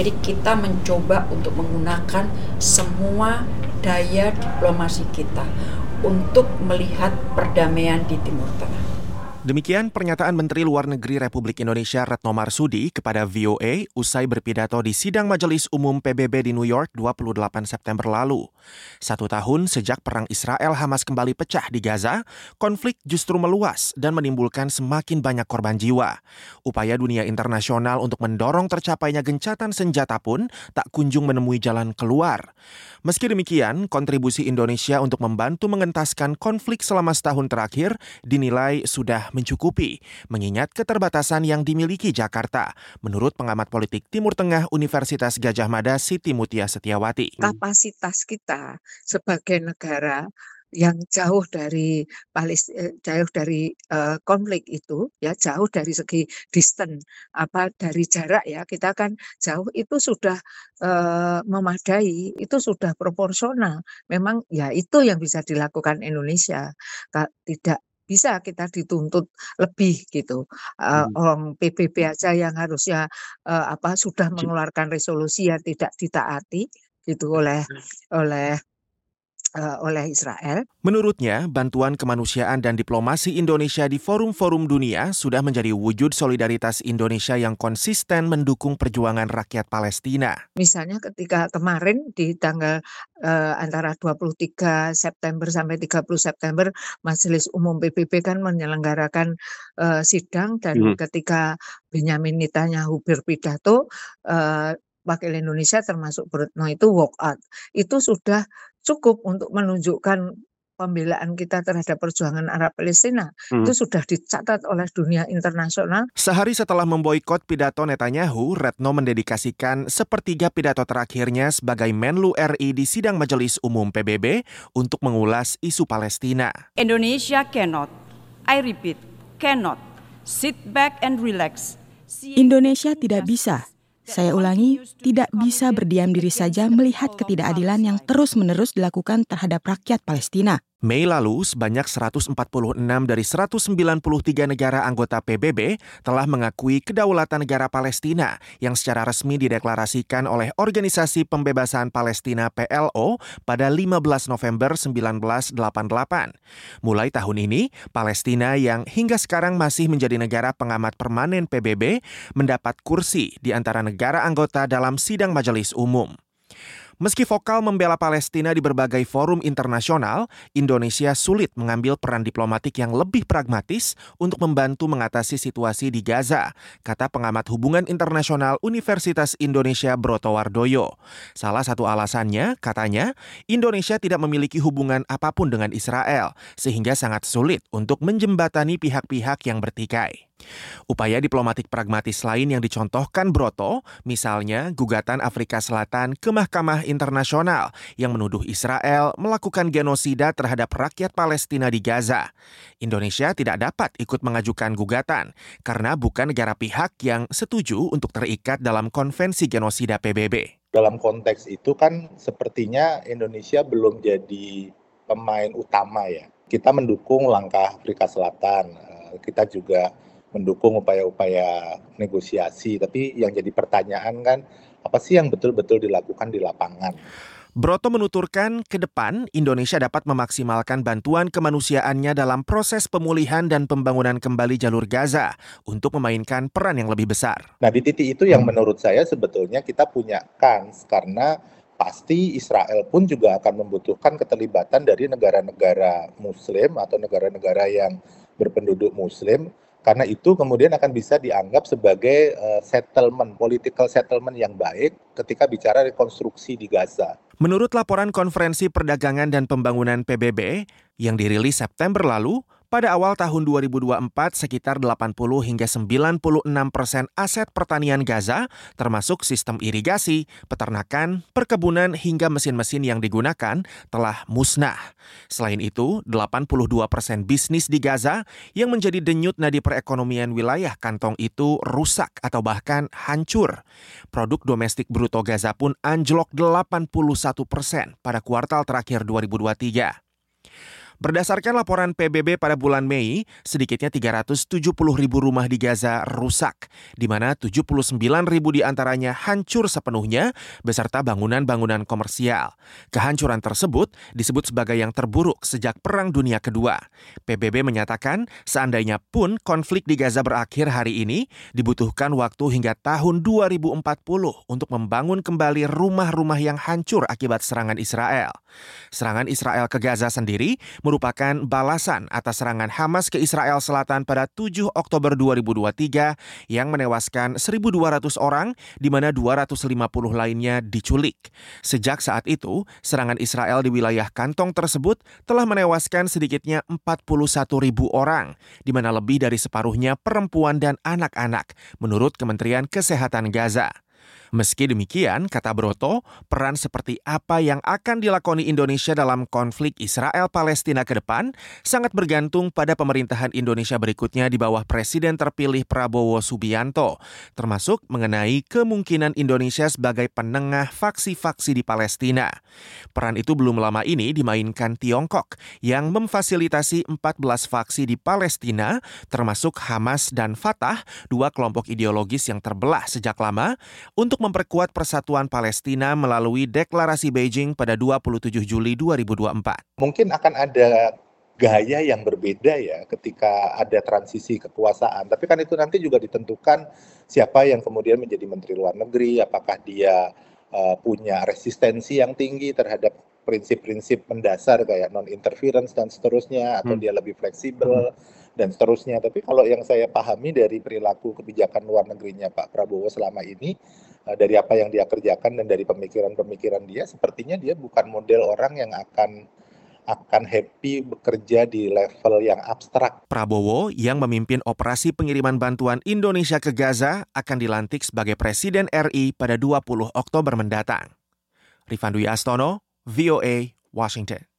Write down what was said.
Jadi kita mencoba untuk menggunakan semua daya diplomasi kita untuk melihat perdamaian di Timur Tengah. Demikian pernyataan Menteri Luar Negeri Republik Indonesia Retno Marsudi kepada VOA usai berpidato di sidang Majelis Umum PBB di New York 28 September lalu. 1 tahun sejak perang Israel-Hamas kembali pecah di Gaza, konflik justru meluas dan menimbulkan semakin banyak korban jiwa. Upaya dunia internasional untuk mendorong tercapainya gencatan senjata pun tak kunjung menemui jalan keluar. Meski demikian, kontribusi Indonesia untuk membantu mengentaskan konflik selama setahun terakhir dinilai sudah mencukupi, mengingat keterbatasan yang dimiliki Jakarta, menurut pengamat politik Timur Tengah Universitas Gadjah Mada Siti Mutia Setiawati. Kapasitas kita sebagai negara yang jauh dari konflik itu, ya jauh dari segi distance, dari jarak ya, kita kan jauh itu sudah memadai, itu sudah proporsional. Memang ya itu yang bisa dilakukan Indonesia, tidak bisa kita dituntut lebih gitu. Orang PBB aja yang harusnya sudah mengeluarkan resolusi yang tidak ditaati gitu oleh Israel. Menurutnya, bantuan kemanusiaan dan diplomasi Indonesia di forum-forum dunia sudah menjadi wujud solidaritas Indonesia yang konsisten mendukung perjuangan rakyat Palestina. Misalnya ketika kemarin di tanggal antara 23 September sampai 30 September, Majelis Umum PBB kan menyelenggarakan sidang dan ketika Benyamin Netanyahu berpidato, wakil Indonesia termasuk Retno itu walk out. Itu sudah cukup untuk menunjukkan pembelaan kita terhadap perjuangan Arab Palestina. Itu sudah dicatat oleh dunia internasional. Sehari setelah memboikot pidato Netanyahu, Retno mendedikasikan sepertiga pidato terakhirnya sebagai Menlu RI di sidang Majelis Umum PBB untuk mengulas isu Palestina. Indonesia cannot, I repeat, cannot sit back and relax. Indonesia tidak bisa. Saya ulangi, tidak bisa berdiam diri saja melihat ketidakadilan yang terus-menerus dilakukan terhadap rakyat Palestina. Mei lalu, sebanyak 146 dari 193 negara anggota PBB telah mengakui kedaulatan negara Palestina yang secara resmi dideklarasikan oleh Organisasi Pembebasan Palestina PLO pada 15 November 1988. Mulai tahun ini, Palestina yang hingga sekarang masih menjadi negara pengamat permanen PBB mendapat kursi di antara negara anggota dalam sidang Majelis Umum. Meski vokal membela Palestina di berbagai forum internasional, Indonesia sulit mengambil peran diplomatik yang lebih pragmatis untuk membantu mengatasi situasi di Gaza, kata pengamat hubungan internasional Universitas Indonesia Broto Wardoyo. Salah satu alasannya, katanya, Indonesia tidak memiliki hubungan apapun dengan Israel, sehingga sangat sulit untuk menjembatani pihak-pihak yang bertikai. Upaya diplomatik pragmatis lain yang dicontohkan Broto, misalnya gugatan Afrika Selatan ke Mahkamah Internasional yang menuduh Israel melakukan genosida terhadap rakyat Palestina di Gaza. Indonesia tidak dapat ikut mengajukan gugatan karena bukan negara pihak yang setuju untuk terikat dalam konvensi genosida PBB. Dalam konteks itu kan sepertinya Indonesia belum jadi pemain utama ya. Kita mendukung langkah Afrika Selatan, kita juga mendukung upaya-upaya negosiasi, tapi yang jadi pertanyaan kan, apa sih yang betul-betul dilakukan di lapangan? Broto menuturkan ke depan Indonesia dapat memaksimalkan bantuan kemanusiaannya dalam proses pemulihan dan pembangunan kembali jalur Gaza untuk memainkan peran yang lebih besar. Nah, di titik itu yang menurut saya sebetulnya kita punya kans, karena pasti Israel pun juga akan membutuhkan keterlibatan dari negara-negara Muslim atau negara-negara yang berpenduduk Muslim. Karena itu kemudian akan bisa dianggap sebagai political settlement yang baik ketika bicara rekonstruksi di Gaza. Menurut laporan Konferensi Perdagangan dan Pembangunan PBB yang dirilis September lalu, pada awal tahun 2024 sekitar 80 hingga 96% aset pertanian Gaza, termasuk sistem irigasi, peternakan, perkebunan hingga mesin-mesin yang digunakan, telah musnah. Selain itu, 82% bisnis di Gaza yang menjadi denyut nadi perekonomian wilayah kantong itu rusak atau bahkan hancur. Produk domestik bruto Gaza pun anjlok 81% pada kuartal terakhir 2023. Berdasarkan laporan PBB pada bulan Mei, sedikitnya 370.000 rumah di Gaza rusak, di mana 79.000 diantaranya hancur sepenuhnya beserta bangunan-bangunan komersial. Kehancuran tersebut disebut sebagai yang terburuk sejak Perang Dunia Kedua. PBB menyatakan seandainya pun konflik di Gaza berakhir hari ini, dibutuhkan waktu hingga tahun 2040 untuk membangun kembali rumah-rumah yang hancur akibat serangan Israel. Serangan Israel ke Gaza sendiri merupakan balasan atas serangan Hamas ke Israel Selatan pada 7 Oktober 2023 yang menewaskan 1.200 orang, di mana 250 lainnya diculik. Sejak saat itu, serangan Israel di wilayah kantong tersebut telah menewaskan sedikitnya 41.000 orang, di mana lebih dari separuhnya perempuan dan anak-anak, menurut Kementerian Kesehatan Gaza. Meski demikian, kata Broto, peran seperti apa yang akan dilakoni Indonesia dalam konflik Israel-Palestina ke depan sangat bergantung pada pemerintahan Indonesia berikutnya di bawah Presiden terpilih Prabowo Subianto, termasuk mengenai kemungkinan Indonesia sebagai penengah faksi-faksi di Palestina. Peran itu belum lama ini dimainkan Tiongkok yang memfasilitasi 14 faksi di Palestina, termasuk Hamas dan Fatah, dua kelompok ideologis yang terbelah sejak lama, untuk memperkuat persatuan Palestina melalui deklarasi Beijing pada 27 Juli 2024. Mungkin akan ada gaya yang berbeda ya ketika ada transisi kekuasaan. Tapi kan itu nanti juga ditentukan siapa yang kemudian menjadi Menteri Luar Negeri, apakah dia punya resistensi yang tinggi terhadap prinsip-prinsip mendasar kayak non-interference dan seterusnya, atau dia lebih fleksibel dan seterusnya. Tapi kalau yang saya pahami dari perilaku kebijakan luar negerinya Pak Prabowo selama ini, dari apa yang dia kerjakan dan dari pemikiran-pemikiran dia, sepertinya dia bukan model orang yang akan happy bekerja di level yang abstrak. Prabowo yang memimpin operasi pengiriman bantuan Indonesia ke Gaza akan dilantik sebagai Presiden RI pada 20 Oktober mendatang. Rifan Dwi Astono, VOA, Washington.